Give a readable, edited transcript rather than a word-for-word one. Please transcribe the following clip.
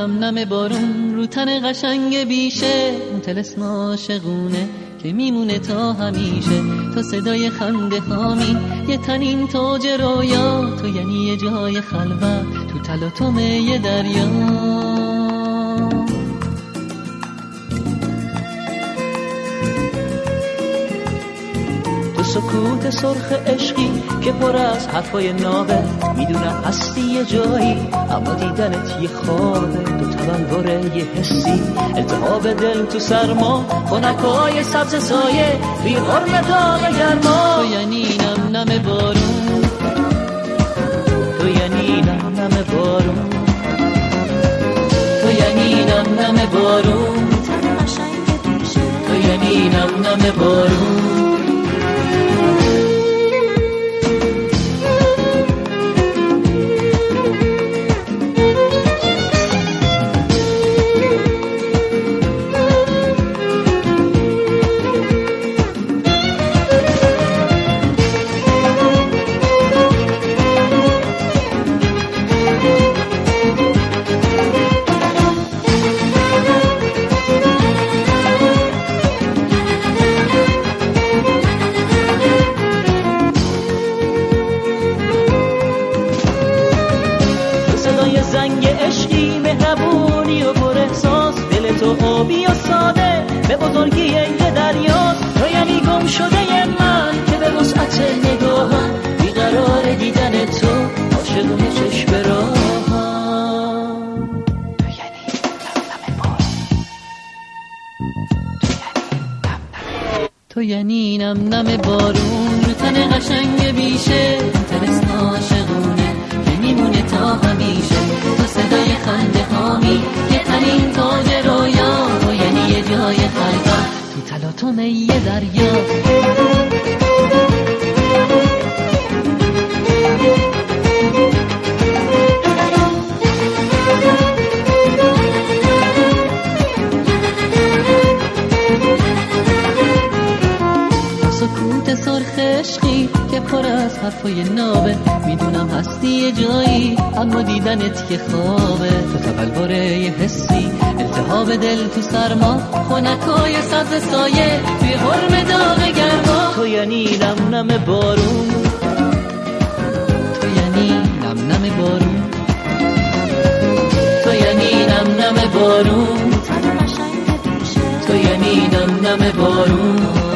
نم نم بارون رو تن قشنگ بیشه، اون طلسم عاشقونه که میمونه تا همیشه. تو صدای خنده هامی یه تنین تاج رویا، تو یعنی یه جای خلوت تو تلاطم یه دریا. سکوت سرخ عشقی که پر از حرفای نابه، میدونم هستی یه جایی اما دیدنت یه خوابه. تو تبلور یه حسی، التهاب دل تو سرما، خنکای سبز سایه بی حرمت های گرما. تو یعنی نم نم بارون، تو یعنی نم نم بارون، تو یعنی نم نم بارون، تو یعنی نم نم بارون. زنگ عشقی مهربونی و پر احساس، دل تو آبی و ساده به بزرگی یه دریا. تو یعنی گم شده من که به وسعت نگاهم بیقرار دیدن تو، عاشقونه چشم راهم. تو یعنی نم نم بارون، تو یعنی نم نم بارون رو تن قشنگ بیشه، طلسم عاشقونه که میمونه تا همیشه. تو صدای خنده هامی یه تنین تاج رویا، تو یعنی یه جای خلوت تو تلاطم یه دریا. سکوت سرخ عشقی که پر از حرفای نابه، میدونم هستی یه جایی اما دیدنت یه خوابه. تو تبلور یه حسی، التهاب دل تو سرما، خنکای سبز سایه بی حرم داغ گرما. تو یعنی نم نم بارون، تو یعنی نم نم بارون، تو یعنی نم نم بارون، تو یعنی نم نم بارون.